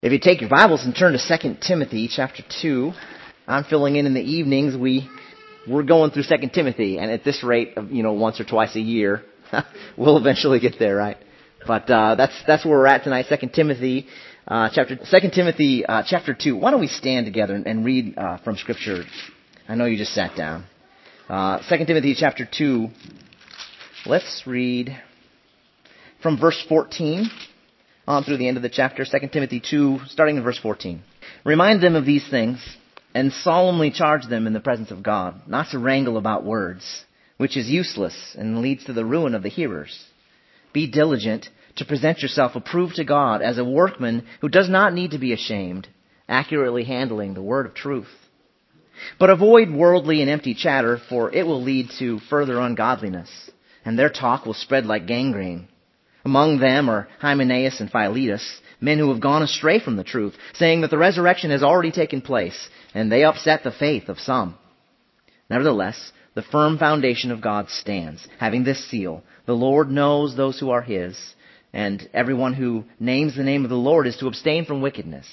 If you take your Bibles and turn to 2 Timothy chapter 2, I'm filling in the evenings. We're going through 2 Timothy, and at this rate of, once or twice a year, we'll eventually get there, right? But that's where we're at tonight, 2 Timothy chapter 2. Why don't we stand together and read from Scripture? I know you just sat down. 2 Timothy chapter 2. Let's read from verse 14 on through the end of the chapter, 2 Timothy 2, starting in verse 14. Remind them of these things, and solemnly charge them in the presence of God, not to wrangle about words, which is useless and leads to the ruin of the hearers. Be diligent to present yourself approved to God as a workman who does not need to be ashamed, accurately handling the word of truth. But avoid worldly and empty chatter, for it will lead to further ungodliness, and their talk will spread like gangrene. Among them are Hymenaeus and Philetus, men who have gone astray from the truth, saying that the resurrection has already taken place, and they upset the faith of some. Nevertheless, the firm foundation of God stands, having this seal: the Lord knows those who are His, and everyone who names the name of the Lord is to abstain from wickedness.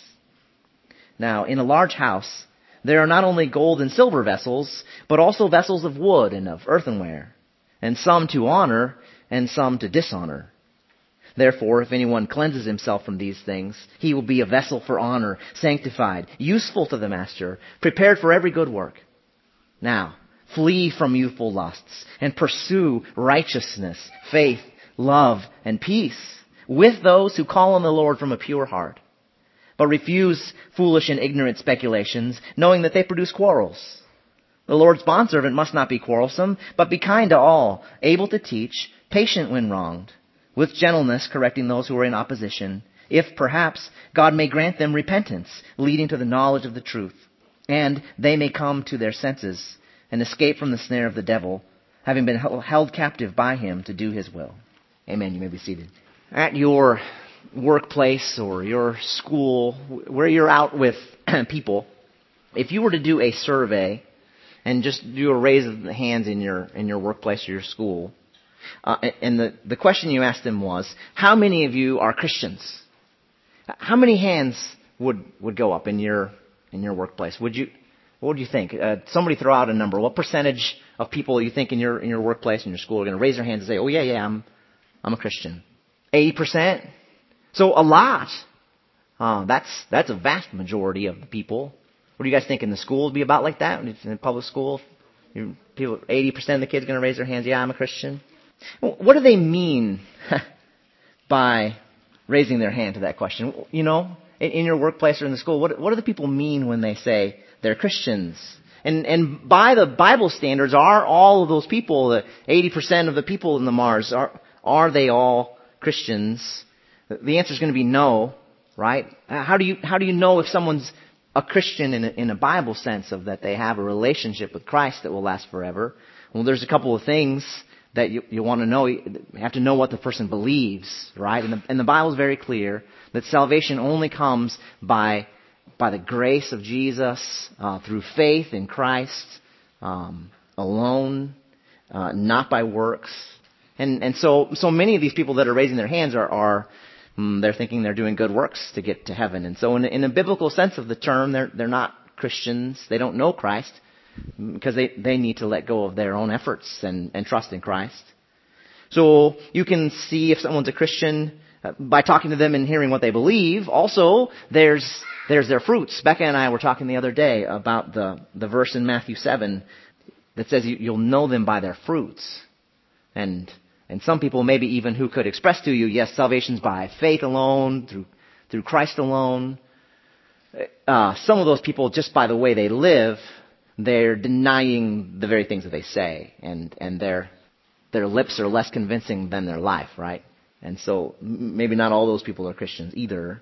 Now, in a large house, there are not only gold and silver vessels, but also vessels of wood and of earthenware, and some to honor, and some to dishonor. Therefore, if anyone cleanses himself from these things, he will be a vessel for honor, sanctified, useful to the master, prepared for every good work. Now, flee from youthful lusts, and pursue righteousness, faith, love, and peace, with those who call on the Lord from a pure heart. But refuse foolish and ignorant speculations, knowing that they produce quarrels. The Lord's bondservant must not be quarrelsome, but be kind to all, able to teach, patient when wronged, with gentleness correcting those who are in opposition, if perhaps God may grant them repentance, leading to the knowledge of the truth, and they may come to their senses and escape from the snare of the devil, having been held captive by him to do his will. Amen. You may be seated. At your workplace or your school, where you're out with people, if you were to do a survey and just do a raise of the hands in your workplace or your school, and the question you asked them was, how many of you are Christians? How many hands would go up in your workplace? What would you think? Somebody throw out a number. What percentage of people you think in your workplace and your school are going to raise their hands and say, "Oh yeah, I'm a Christian"? 80%. So a lot. That's a vast majority of the people. What do you guys think in the school would be about like that? In public school, 80% of the kids are going to raise their hands. Yeah, I'm a Christian. What do they mean by raising their hand to that question? In your workplace or in the school, what do the people mean when they say they're Christians? And by the Bible standards, are all of those people, the 80% of the people in the Mars, are they all Christians? The answer is going to be no, right? How do you know if someone's a Christian in a Bible sense of that they have a relationship with Christ that will last forever? Well, there's a couple of things that you want to know. You have to know what the person believes, right? And the Bible is very clear that salvation only comes by the grace of Jesus, through faith in Christ, alone, not by works. And so many of these people that are raising their hands are they're thinking they're doing good works to get to heaven. And so in a biblical sense of the term, they're not Christians. They don't know Christ, because they need to let go of their own efforts and trust in Christ. So you can see if someone's a Christian by talking to them and hearing what they believe. Also, there's their fruits. Becca and I were talking the other day about the verse in Matthew 7 that says you'll know them by their fruits. And some people maybe even who could express to you, yes, salvation's by faith alone, through Christ alone. Some of those people, just by the way they live, they're denying the very things that they say, and their lips are less convincing than their life, right? And so maybe not all those people are Christians either.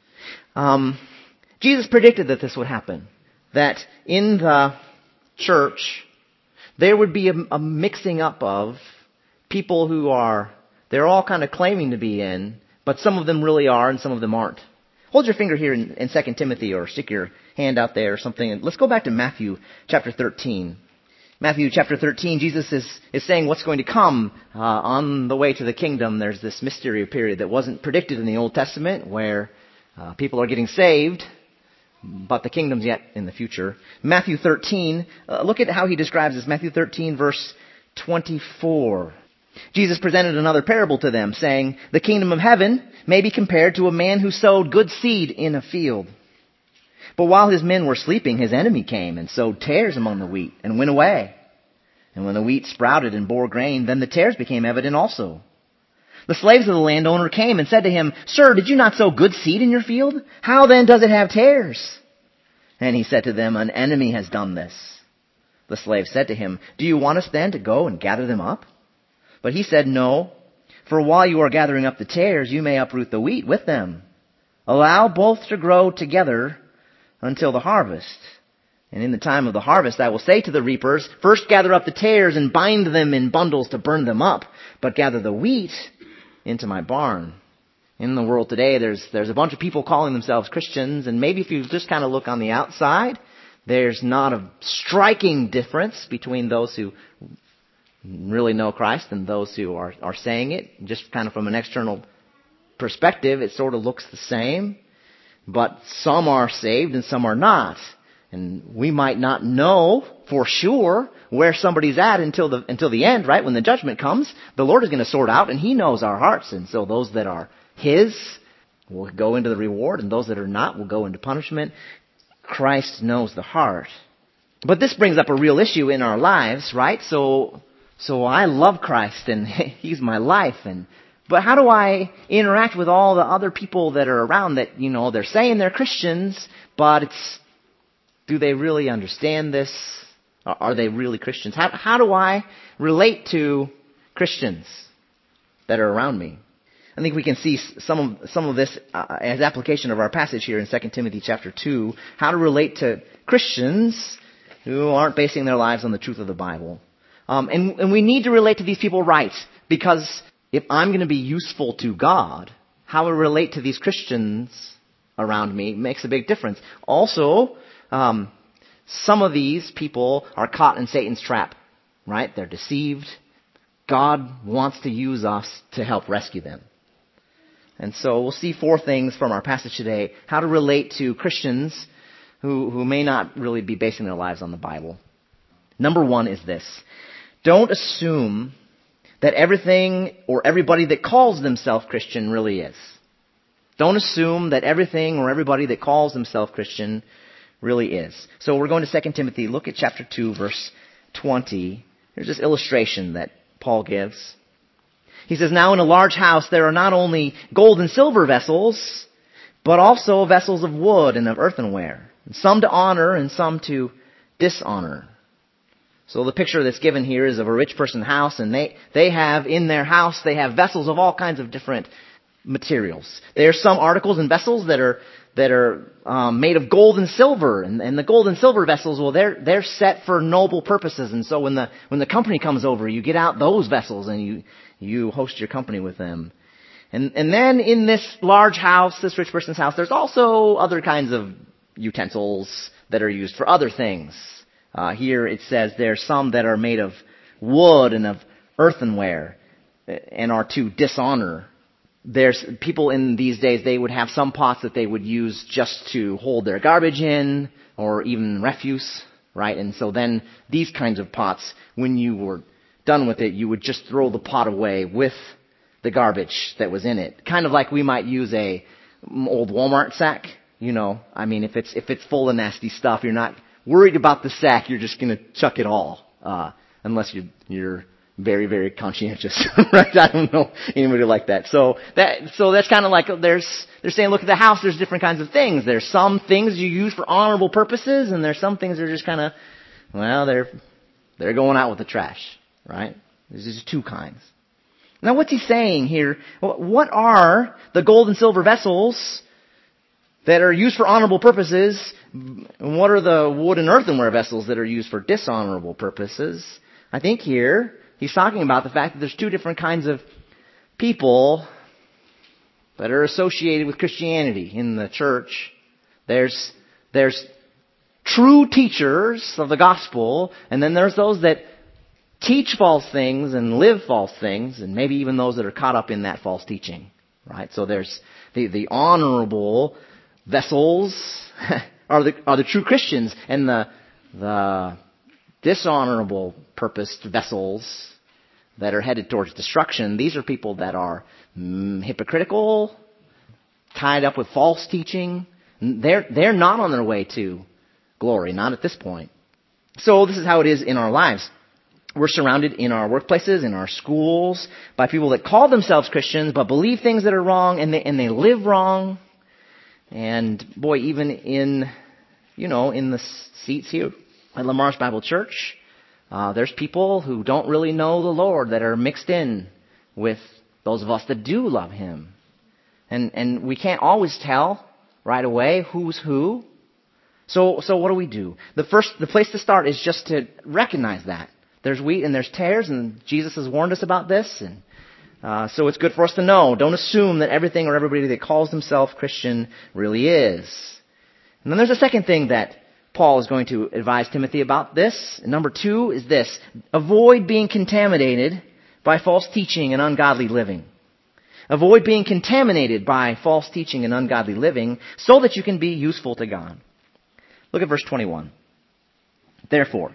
Jesus predicted that this would happen, that in the church there would be a mixing up of people they're all kind of claiming to be in, but some of them really are and some of them aren't. Hold your finger here in 2 Timothy, or stick your hand out there or something. And let's go back to Matthew chapter 13. Matthew chapter 13, Jesus is saying what's going to come on the way to the kingdom. There's this mystery period that wasn't predicted in the Old Testament, where People are getting saved, but the kingdom's yet in the future. Matthew 13, look at how he describes this. Matthew 13, verse 24. Jesus presented another parable to them, saying, "The kingdom of heaven may be compared to a man who sowed good seed in a field. But while his men were sleeping, his enemy came and sowed tares among the wheat and went away. And when the wheat sprouted and bore grain, then the tares became evident also. The slaves of the landowner came and said to him, 'Sir, did you not sow good seed in your field? How then does it have tares?' And he said to them, 'An enemy has done this.' The slave said to him, 'Do you want us then to go and gather them up?' But he said, 'No, for while you are gathering up the tares, you may uproot the wheat with them. Allow both to grow together until the harvest. And in the time of the harvest I will say to the reapers, first gather up the tares and bind them in bundles to burn them up, but gather the wheat into my barn.'" In the world today, there's a bunch of people calling themselves Christians, and maybe if you just kind of look on the outside, there's not a striking difference between those who really know Christ and those who are saying it. Just kind of from an external perspective, it sort of looks the same. But some are saved and some are not. And we might not know for sure where somebody's at until the end, right? When the judgment comes, the Lord is going to sort out, and He knows our hearts. And so those that are His will go into the reward, and those that are not will go into punishment. Christ knows the heart. But this brings up a real issue in our lives, right? So I love Christ, and He's my life, but how do I interact with all the other people that are around that, they're saying they're Christians, but do they really understand this? Are they really Christians? How do I relate to Christians that are around me? I think we can see some of this as application of our passage here in 2 Timothy chapter 2, how to relate to Christians who aren't basing their lives on the truth of the Bible. And we need to relate to these people right, because if I'm going to be useful to God, how I relate to these Christians around me makes a big difference. Also, some of these people are caught in Satan's trap, right? They're deceived. God wants to use us to help rescue them. And so we'll see 4 things from our passage today, how to relate to Christians who may not really be basing their lives on the Bible. Number 1 is this. Don't assume that everything or everybody that calls themselves Christian really is. Don't assume that everything or everybody that calls themselves Christian really is. So we're going to 2 Timothy. Look at chapter 2, verse 20. Here's this illustration that Paul gives. He says, "Now in a large house there are not only gold and silver vessels, but also vessels of wood and of earthenware, and some to honor and some to dishonor." So the picture that's given here is of a rich person's house, and they have in their house, they have vessels of all kinds of different materials. There are some articles and vessels that are made of gold and silver, and the gold and silver vessels, well, they're set for noble purposes. And so when the company comes over, you get out those vessels and you host your company with them. And then in this large house, this rich person's house, there's also other kinds of utensils that are used for other things. Here it says there's some that are made of wood and of earthenware and are to dishonor. There's people in these days, they would have some pots that they would use just to hold their garbage in or even refuse, right? And so then these kinds of pots, when you were done with it, you would just throw the pot away with the garbage that was in it. Kind of like we might use a old Walmart sack, I mean, if it's full of nasty stuff, you're not worried about the sack, you're just going to chuck it all, unless you're very, very conscientious, right? I don't know anybody like that. So that's kind of like they're saying, look at the house. There's different kinds of things. There's some things you use for honorable purposes, and there's some things that are just kind of, well, they're going out with the trash, right? There's just 2 kinds. Now, what's he saying here? What are the gold and silver vessels that are used for honorable purposes? And what are the wood and earthenware vessels that are used for dishonorable purposes? I think here he's talking about the fact that there's 2 different kinds of people that are associated with Christianity in the church. There's true teachers of the gospel, and then there's those that teach false things and live false things, and maybe even those that are caught up in that false teaching, right? So there's the honorable vessels are the true Christians, and the dishonorable purposed vessels that are headed towards destruction, these are people that are hypocritical, tied up with false teaching. They're not on their way to glory, not at this point. So this is how it is in our lives. We're surrounded in our workplaces, in our schools, by people that call themselves Christians but believe things that are wrong, and they live wrong. And boy, even in the seats here at Lamarche Bible Church, there's people who don't really know the Lord that are mixed in with those of us that do love Him. And we can't always tell right away who's who. So what do? The place to start is just to recognize that. There's wheat and there's tares, and Jesus has warned us about this. And so it's good for us to know. Don't assume that everything or everybody that calls themselves Christian really is. And then there's a second thing that Paul is going to advise Timothy about this. And number 2 is this: avoid being contaminated by false teaching and ungodly living. Avoid being contaminated by false teaching and ungodly living so that you can be useful to God. Look at verse 21. Therefore,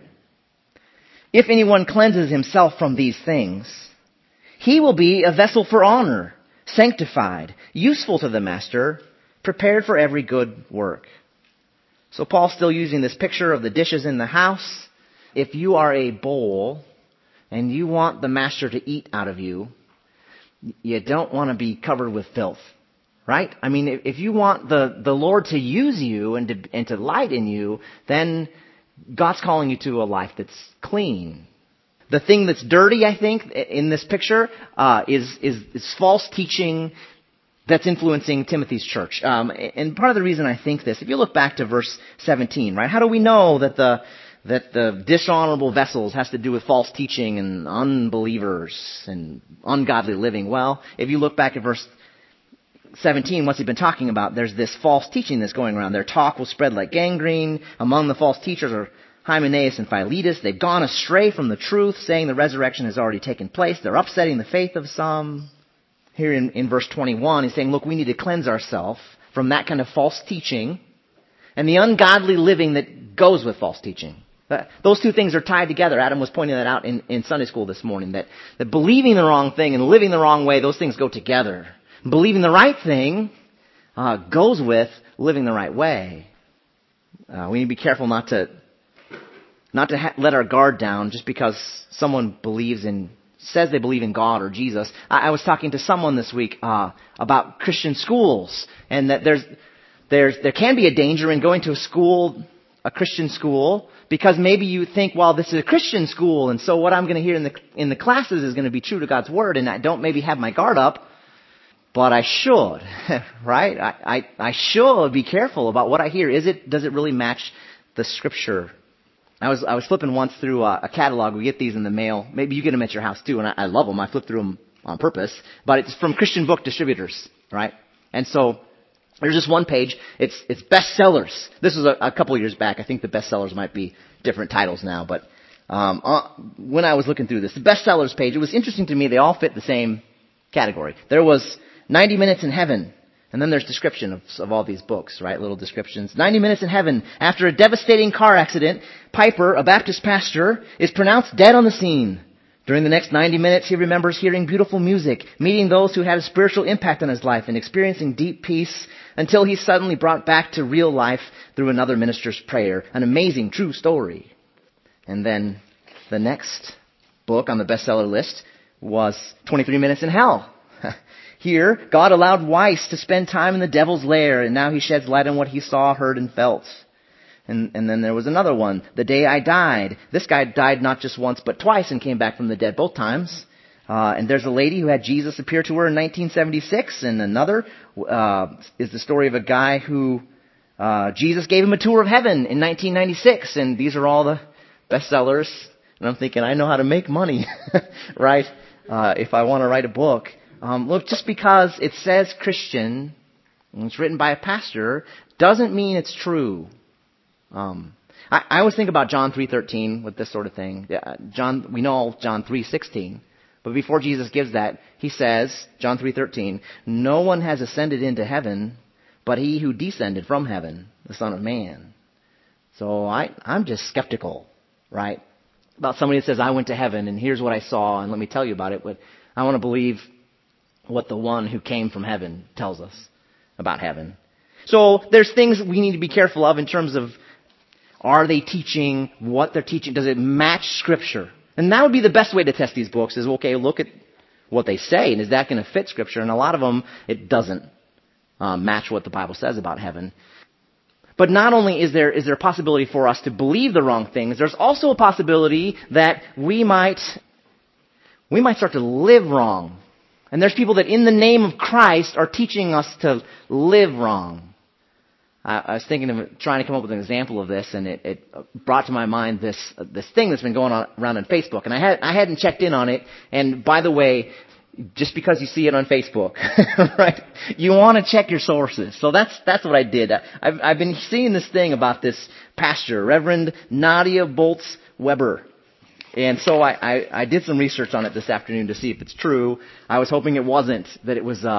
if anyone cleanses himself from these things, he will be a vessel for honor, sanctified, useful to the master, prepared for every good work. So Paul's still using this picture of the dishes in the house. If you are a bowl and you want the master to eat out of you, you don't want to be covered with filth, right? I mean, if you want the Lord to use you and to delight in you, then God's calling you to a life that's clean. The thing that's dirty, I think, in this picture, is false teaching that's influencing Timothy's church. And part of the reason I think this, if you look back to verse 17, right? How do we know that the dishonorable vessels has to do with false teaching and unbelievers and ungodly living? Well, if you look back at verse 17, what's he been talking about? There's this false teaching that's going around. Their talk will spread like gangrene. Among the false teachers are Hymenaeus and Philetus. They've gone astray from the truth, saying the resurrection has already taken place. They're upsetting the faith of some. Here in verse 21, he's saying, look, we need to cleanse ourselves from that kind of false teaching and the ungodly living that goes with false teaching. Those two things are tied together. Adam was pointing that out in Sunday school this morning, that believing the wrong thing and living the wrong way, those things go together. Believing the right thing goes with living the right way. We need to be careful not to let our guard down just because someone says they believe in God or Jesus. I was talking to someone this week about Christian schools, and that there can be a danger in going to a Christian school, because maybe you think, well, this is a Christian school, and so what I'm going to hear in the classes is going to be true to God's Word, and I don't maybe have my guard up. But I should, right? I should be careful about what I hear. Does it really match the Scripture? I was flipping once through a catalog. We get these in the mail. Maybe you get them at your house too, and I love them. I flip through them on purpose. But it's from Christian book distributors, right? And so there's this one page. It's bestsellers. This was a couple of years back. I think the bestsellers might be different titles now. But when I was looking through this, the bestsellers page, it was interesting to me. They all fit the same category. There was 90 Minutes in Heaven. And then there's description of all these books, right? Little descriptions. 90 Minutes in Heaven. After a devastating car accident, Piper, a Baptist pastor, is pronounced dead on the scene. During the next 90 minutes, he remembers hearing beautiful music, meeting those who had a spiritual impact on his life, and experiencing deep peace until he's suddenly brought back to real life through another minister's prayer. An amazing, true story. And then the next book on the bestseller list was 23 Minutes in Hell. Here, God allowed Weiss to spend time in the devil's lair, and now he sheds light on what he saw, heard, and felt. And then there was another one, The Day I Died. This guy died not just once, but twice, and came back from the dead both times. And there's a lady who had Jesus appear to her in 1976, and another is the story of a guy who Jesus gave him a tour of heaven in 1996, and these are all the bestsellers. And I'm thinking, I know how to make money, right? If I want to write a book. Look, just because it says Christian, and it's written by a pastor, doesn't mean it's true. I always think about John 3:13 with this sort of thing. We know John 3:16, but before Jesus gives that, he says, John 3:13, no one has ascended into heaven but he who descended from heaven, the Son of Man. So I'm just skeptical, right? About somebody that says, I went to heaven and here's what I saw and let me tell you about it. But I want to believe what the one who came from heaven tells us about heaven. So there's things we need to be careful of in terms of, are they teaching what they're teaching? Does it match Scripture? And that would be the best way to test these books is, okay, look at what they say, and is that going to fit Scripture? And a lot of them, it doesn't match what the Bible says about heaven. But not only is there a possibility for us to believe the wrong things, there's also a possibility that we might start to live wrong. And there's people that in the name of Christ are teaching us to live wrong. I was thinking of trying to come up with an example of this, and it brought to my mind this thing that's been going on around on Facebook. And I hadn't checked in on it. And by the way, just because you see it on Facebook, right? You want to check your sources. So that's what I did. I've been seeing this thing about this pastor, Reverend Nadia Bolz-Weber. And so I did some research on it this afternoon to see if it's true. I was hoping it wasn't, that it was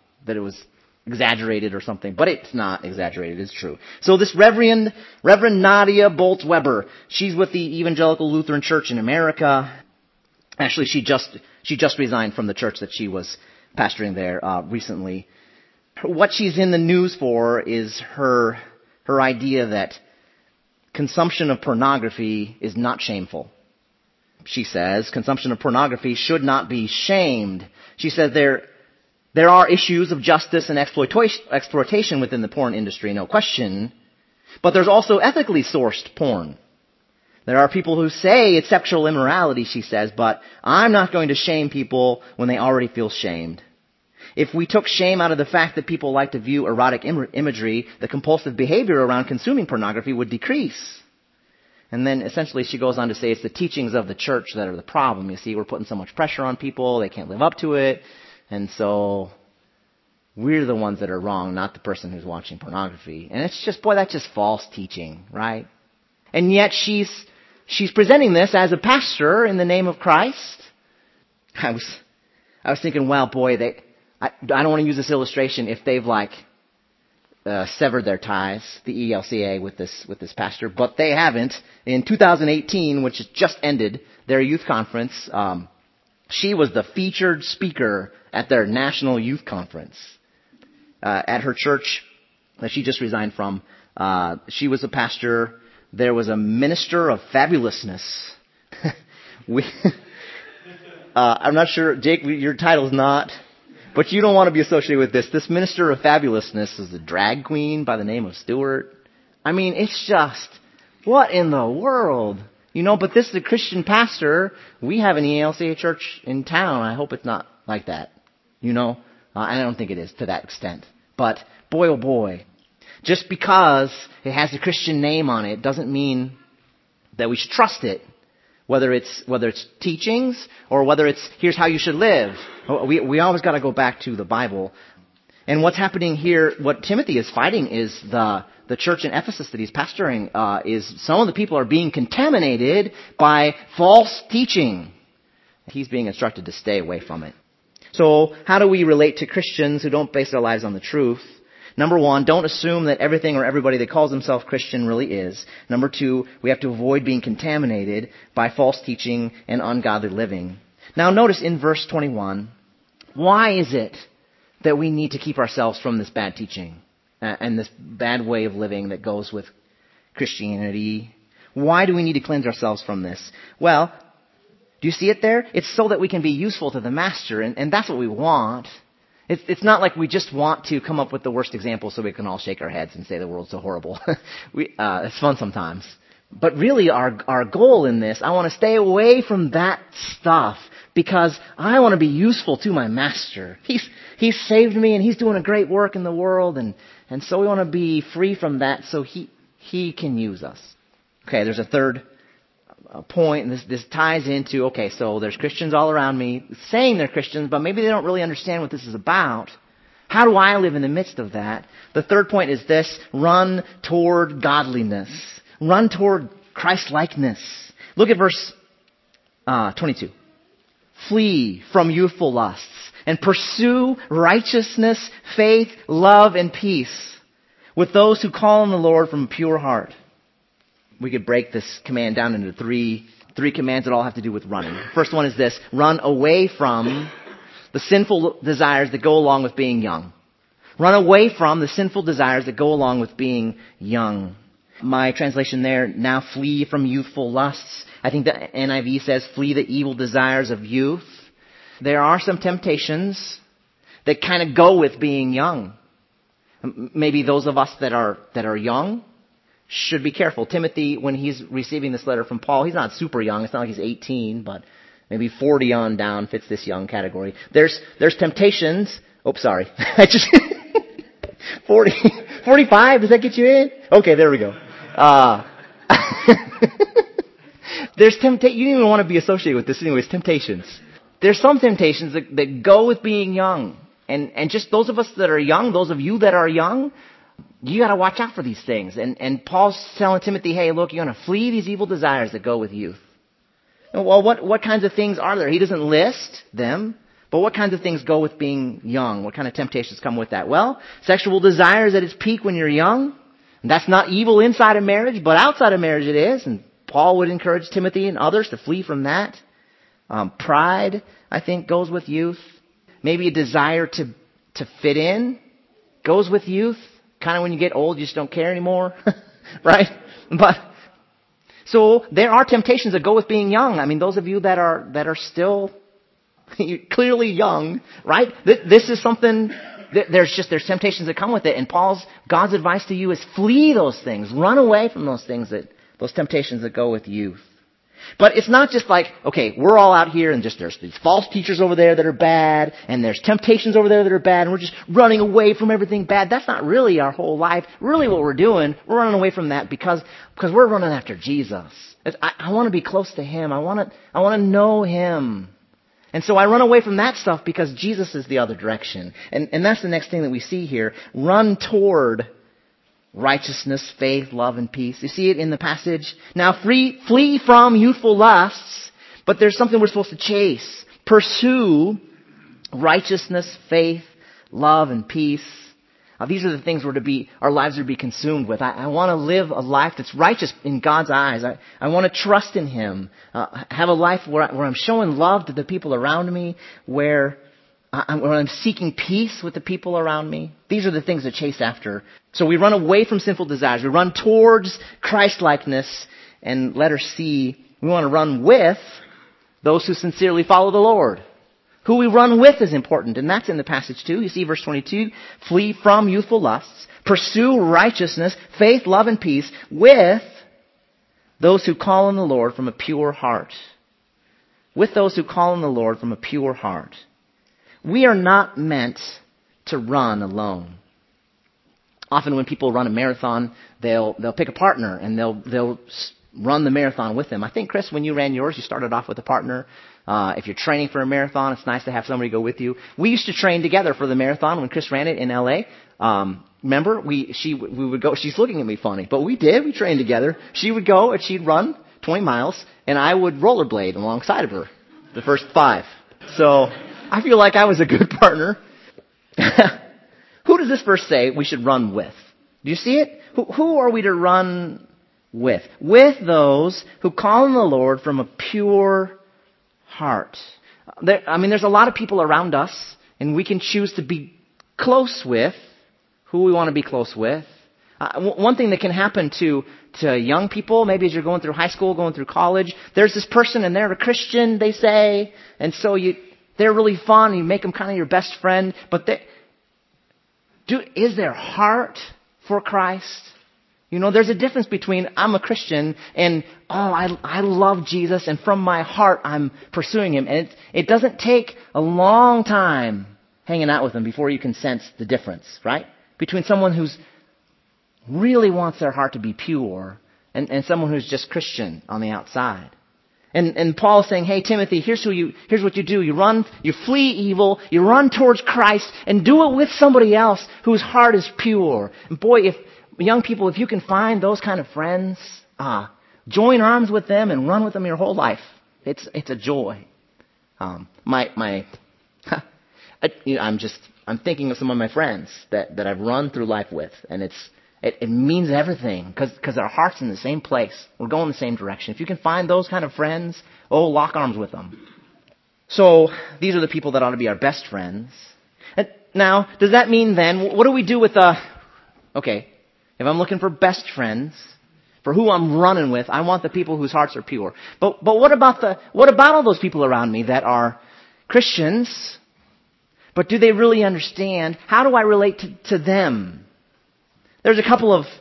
exaggerated or something, but it's not exaggerated. It's true. So this Reverend Nadia Bolz-Weber, she's with the Evangelical Lutheran Church in America. Actually, she just resigned from the church that she was pastoring there recently. What she's in the news for is her idea that consumption of pornography is not shameful. She says consumption of pornography should not be shamed. She says there are issues of justice and exploitation within the porn industry, no question. But there's also ethically sourced porn. There are people who say it's sexual immorality, she says, but I'm not going to shame people when they already feel shamed. If we took shame out of the fact that people like to view erotic imagery, the compulsive behavior around consuming pornography would decrease. And then essentially she goes on to say it's the teachings of the church that are the problem. You see, we're putting so much pressure on people, they can't live up to it. And so we're the ones that are wrong, not the person who's watching pornography. And it's just, boy, that's just false teaching, right? And yet she's presenting this as a pastor in the name of Christ. I was thinking, well, boy, I don't want to use this illustration if they've severed their ties, the ELCA, with this pastor, but they haven't. In 2018, which has just ended, their youth conference, she was the featured speaker at their national youth conference. At her church that she just resigned from, she was a pastor. There was a minister of fabulousness. I'm not sure, Jake, your title's not, but you don't want to be associated with this. This minister of fabulousness is a drag queen by the name of Stewart. I mean, it's just, what in the world? But this is a Christian pastor. We have an ELCA church in town. I hope it's not like that. I don't think it is to that extent. But boy, oh boy, just because it has a Christian name on it doesn't mean that we should trust it. Whether it's teachings or whether it's here's how you should live. We always got to go back to the Bible. And what's happening here, what Timothy is fighting is the church in Ephesus that he's pastoring, is some of the people are being contaminated by false teaching. He's being instructed to stay away from it. So how do we relate to Christians who don't base their lives on the truth? Number one, don't assume that everything or everybody that calls himself Christian really is. Number two, we have to avoid being contaminated by false teaching and ungodly living. Now notice in verse 21, why is it that we need to keep ourselves from this bad teaching and this bad way of living that goes with Christianity? Why do we need to cleanse ourselves from this? Well, do you see it there? It's so that we can be useful to the master, and that's what we want. It's not like we just want to come up with the worst example so we can all shake our heads and say the world's so horrible. It's fun sometimes. But really our goal in this, I want to stay away from that stuff because I want to be useful to my master. He's saved me and he's doing a great work in the world, and so we want to be free from that so he can use us. Okay, there's a third point, and this ties into, okay, so there's Christians all around me saying they're Christians, but maybe they don't really understand what this is about. How do I live in the midst of that? The third point is this: run toward godliness. Run toward Christ-likeness. Look at verse 22. Flee from youthful lusts and pursue righteousness, faith, love, and peace with those who call on the Lord from a pure heart. We could break this command down into three commands that all have to do with running. First one is this: run away from the sinful desires that go along with being young. Run away from the sinful desires that go along with being young. My translation there, now flee from youthful lusts. I think the NIV says flee the evil desires of youth. There are some temptations that kind of go with being young. Maybe those of us that are young should be careful. Timothy, when he's receiving this letter from Paul, he's not super young. It's not like he's 18, but maybe 40 on down fits this young category. There's temptations. Oops, sorry. 45, does that get you in? Okay, there we go. There's you don't even want to be associated with this anyways, temptations. There's some temptations that go with being young. And just those of us that are young, those of you that are young, you gotta watch out for these things. And Paul's telling Timothy, hey, look, you're gonna flee these evil desires that go with youth. Well, what kinds of things are there? He doesn't list them, but what kinds of things go with being young? What kind of temptations come with that? Well, sexual desires at its peak when you're young. And that's not evil inside of marriage, but outside of marriage it is. And Paul would encourage Timothy and others to flee from that. Pride, I think, goes with youth. Maybe a desire to fit in goes with youth. Kind of when you get old, you just don't care anymore, right? But so there are temptations that go with being young. I mean, those of you that are still clearly young, right? This is something. There's temptations that come with it, and God's advice to you is flee those things, run away from those things those temptations that go with youth. But it's not just like, okay, we're all out here and there's these false teachers over there that are bad, and there's temptations over there that are bad, and we're just running away from everything bad. That's not really our whole life. Really what we're doing, we're running away from that because we're running after Jesus. I want to be close to Him. I want to know Him. And so I run away from that stuff because Jesus is the other direction. And that's the next thing that we see here. Run toward righteousness, faith, love, and peace. You see it in the passage. Now flee from youthful lusts, but there's something we're supposed to chase. Pursue righteousness, faith, love, and peace. These are the things our lives are to be consumed with. I want to live a life that's righteous in God's eyes. I want to trust in Him. Have a life where I'm showing love to the people around me, where I'm seeking peace with the people around me. These are the things to chase after. So we run away from sinful desires. We run towards Christ-likeness. And letter C, we want to run with those who sincerely follow the Lord. Who we run with is important, and that's in the passage too. You see verse 22, flee from youthful lusts, pursue righteousness, faith, love, and peace with those who call on the Lord from a pure heart. With those who call on the Lord from a pure heart. We are not meant to run alone. Often when people run a marathon, they'll pick a partner and they'll run the marathon with them. I think, Chris, when you ran yours, you started off with a partner. If you're training for a marathon, it's nice to have somebody go with you. We used to train together for the marathon when Chris ran it in LA. Remember, we would go. She's looking at me funny, but we did. We trained together. She would go and she'd run 20 miles, and I would rollerblade alongside of her the first 5. So I feel like I was a good partner. Who does this verse say we should run with? Do you see it? Who are we to run with? With those who call on the Lord from a pure heart. There's a lot of people around us, and we can choose to be close with who we want to be close with. One thing that can happen to young people, maybe as you're going through high school, going through college, there's this person and they're a Christian, they say, and so they're really fun, you make them kind of your best friend, but is their heart for Christ? There's a difference between I'm a Christian and, I love Jesus, and from my heart I'm pursuing Him. And it doesn't take a long time hanging out with Him before you can sense the difference, right? Between someone who's really wants their heart to be pure and someone who's just Christian on the outside. And Paul is saying, hey, Timothy, here's what you do. You flee evil, you run towards Christ, and do it with somebody else whose heart is pure. And boy, young people, if you can find those kind of friends, join arms with them and run with them your whole life. It's a joy. I'm thinking of some of my friends that I've run through life with, and it means everything because our heart's in the same place. We're going the same direction. If you can find those kind of friends, lock arms with them. So these are the people that ought to be our best friends. And now, does that mean then, what do we do with okay, if I'm looking for best friends, for who I'm running with, I want the people whose hearts are pure. But what about all those people around me that are Christians, but do they really understand? How do I relate to them? There's a couple of,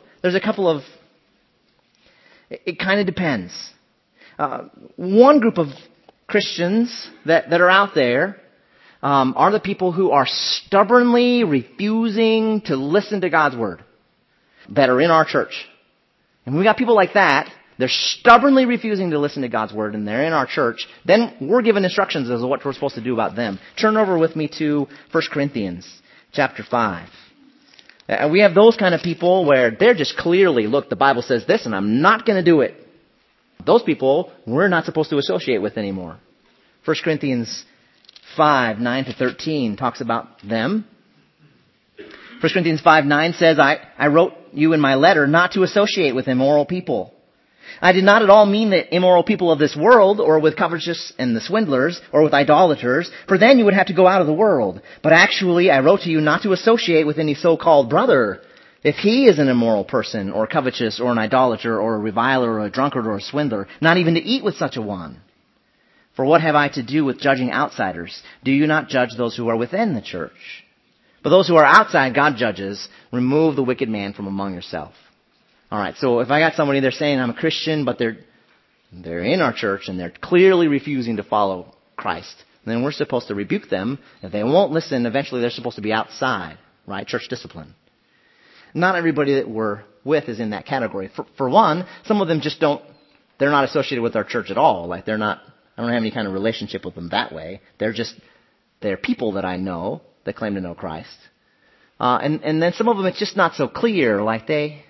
it kind of depends. One group of Christians that are out there are the people who are stubbornly refusing to listen to God's word that are in our church. And when we got people like that, they're stubbornly refusing to listen to God's word and they're in our church, then we're given instructions as to what we're supposed to do about them. Turn over with me to 1 Corinthians chapter 5. We have those kind of people where they're just clearly, look, the Bible says this and I'm not going to do it. Those people we're not supposed to associate with anymore. 1 Corinthians 5, 9 to 13 talks about them. 1 Corinthians 5, 9 says, I wrote you in my letter not to associate with immoral people. I did not at all mean the immoral people of this world, or with covetous and the swindlers, or with idolaters, for then you would have to go out of the world. But actually, I wrote to you not to associate with any so-called brother, if he is an immoral person, or covetous, or an idolater, or a reviler, or a drunkard, or a swindler, not even to eat with such a one. For what have I to do with judging outsiders? Do you not judge those who are within the church? But those who are outside, God judges. Remove the wicked man from among yourself. All right, so if I got somebody, they're saying I'm a Christian, but they're in our church and they're clearly refusing to follow Christ, then we're supposed to rebuke them. If they won't listen, eventually they're supposed to be outside, right? Church discipline. Not everybody that we're with is in that category. For one, some of them just they're not associated with our church at all. Like I don't have any kind of relationship with them that way. They're people that I know that claim to know Christ. And then some of them it's just not so clear. Like they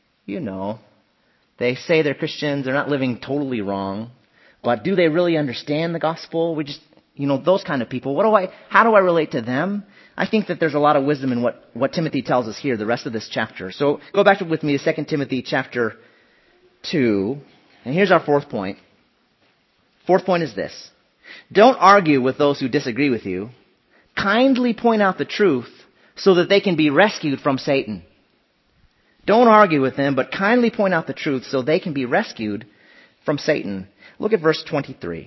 say they're Christians, they're not living totally wrong, but do they really understand the gospel? Those kind of people. How do I relate to them? I think that there's a lot of wisdom in what Timothy tells us here, the rest of this chapter. So go back with me to 2 Timothy chapter 2, and here's our fourth point. Fourth point is this. Don't argue with those who disagree with you. Kindly point out the truth so that they can be rescued from Satan. Don't argue with them, but kindly point out the truth so they can be rescued from Satan. Look at verse 23.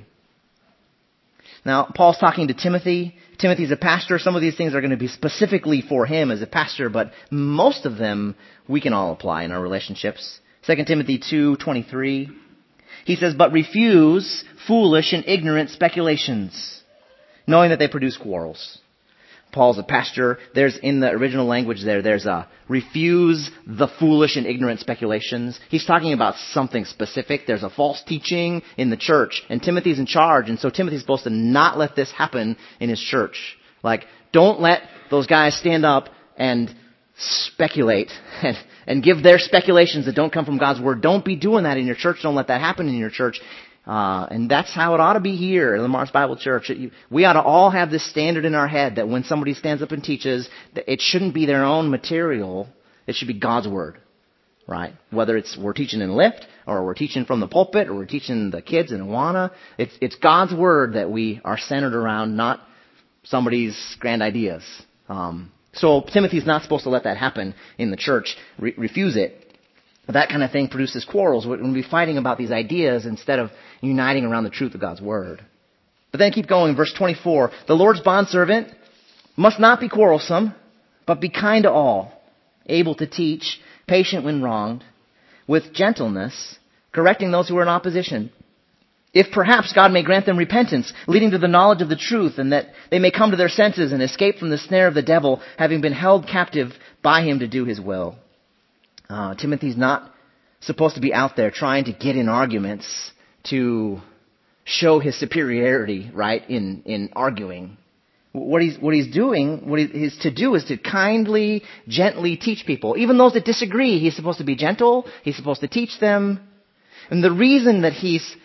Now, Paul's talking to Timothy. Timothy's a pastor. Some of these things are going to be specifically for him as a pastor, but most of them we can all apply in our relationships. 2 Timothy 2:23. He says, but refuse foolish and ignorant speculations, knowing that they produce quarrels. Paul's a pastor. There's in the original language there's a refuse the foolish and ignorant speculations. He's talking about something specific. There's a false teaching in the church, and Timothy's in charge, and so Timothy's supposed to not let this happen in his church. Like, don't let those guys stand up and speculate and give their speculations that don't come from God's word. Don't be doing that in your church. Don't let that happen in your church. And that's how it ought to be here in the Mars Bible Church. We ought to all have this standard in our head that when somebody stands up and teaches, that it shouldn't be their own material. It should be God's word, right? Whether we're teaching in Lift, or we're teaching from the pulpit, or we're teaching the kids in Awana, it's God's word that we are centered around, not somebody's grand ideas. So Timothy's not supposed to let that happen in the church. Refuse it. That kind of thing produces quarrels. We're going to be fighting about these ideas instead of uniting around the truth of God's word. But then keep going, verse 24. The Lord's bondservant must not be quarrelsome, but be kind to all, able to teach, patient when wronged, with gentleness, correcting those who are in opposition. If perhaps God may grant them repentance, leading to the knowledge of the truth, and that they may come to their senses and escape from the snare of the devil, having been held captive by him to do his will. Timothy's not supposed to be out there trying to get in arguments to show his superiority, right, in arguing. What he's to do is to kindly, gently teach people. Even those that disagree, he's supposed to be gentle. He's supposed to teach them. And the reason that he's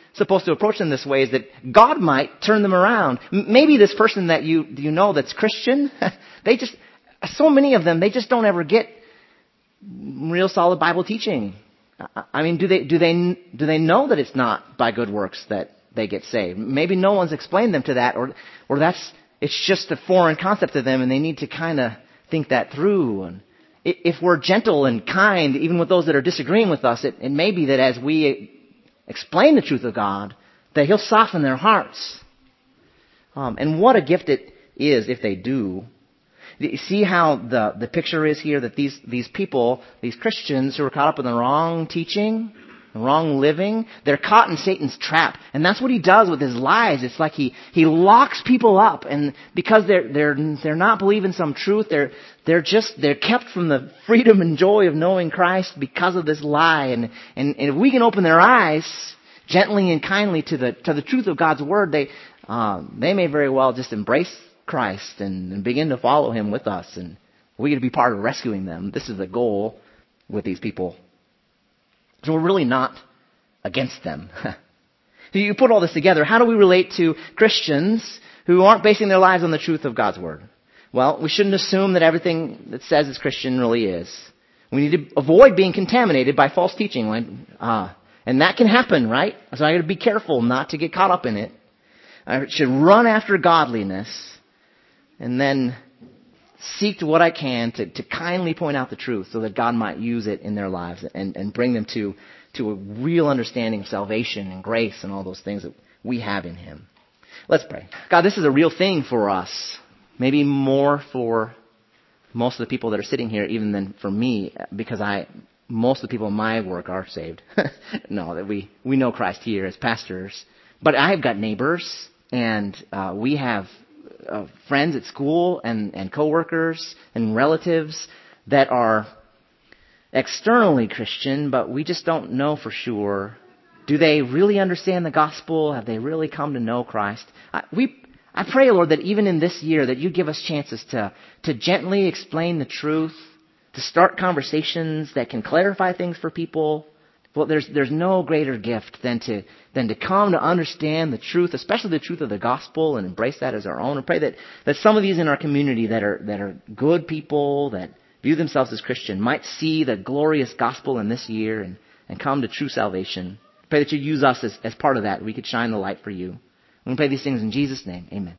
supposed to approach them this way is that God might turn them around. Maybe this person that you know that's Christian, so many of them, they just don't ever get real solid Bible teaching. I mean, do they know that it's not by good works that they get saved? Maybe no one's explained them to that, or it's just a foreign concept to them, and they need to kind of think that through. And if we're gentle and kind, even with those that are disagreeing with us, it may be that as we explain the truth of God, that He'll soften their hearts. And what a gift it is if they do. You see how the picture is here, that these people, these Christians who are caught up in the wrong teaching, the wrong living, they're caught in Satan's trap. And that's what he does with his lies. It's like he locks people up, and because they're not believing some truth, they're kept from the freedom and joy of knowing Christ because of this lie. And if we can open their eyes gently and kindly to the truth of God's word, they may very well just embrace Christ and begin to follow Him with us, and we get to be part of rescuing them. This is the goal with these people. So we're really not against them. You put all this together, how do we relate to Christians who aren't basing their lives on the truth of God's word? Well, we shouldn't assume that everything that says it's Christian really is. We need to avoid being contaminated by false teaching, and that can happen, right? So I got to be careful not to get caught up in it. I should run after godliness, and then seek to what I can to kindly point out the truth so that God might use it in their lives and bring them to a real understanding of salvation and grace and all those things that we have in Him. Let's pray. God, this is a real thing for us. Maybe more for most of the people that are sitting here even than for me, because most of the people in my work are saved. No, that we know Christ here as pastors. But I have got neighbors, and we have friends at school and coworkers and relatives that are externally Christian, but we just don't know for sure. Do they really understand the gospel? Have they really come to know Christ? I pray, Lord, that even in this year that you give us chances to gently explain the truth, to start conversations that can clarify things for people. Well, there's no greater gift than to come to understand the truth, especially the truth of the gospel, and embrace that as our own. And pray that some of these in our community that are good people, that view themselves as Christian, might see the glorious gospel in this year and come to true salvation. Pray that you use us as part of that. We could shine the light for you. We pray these things in Jesus' name. Amen.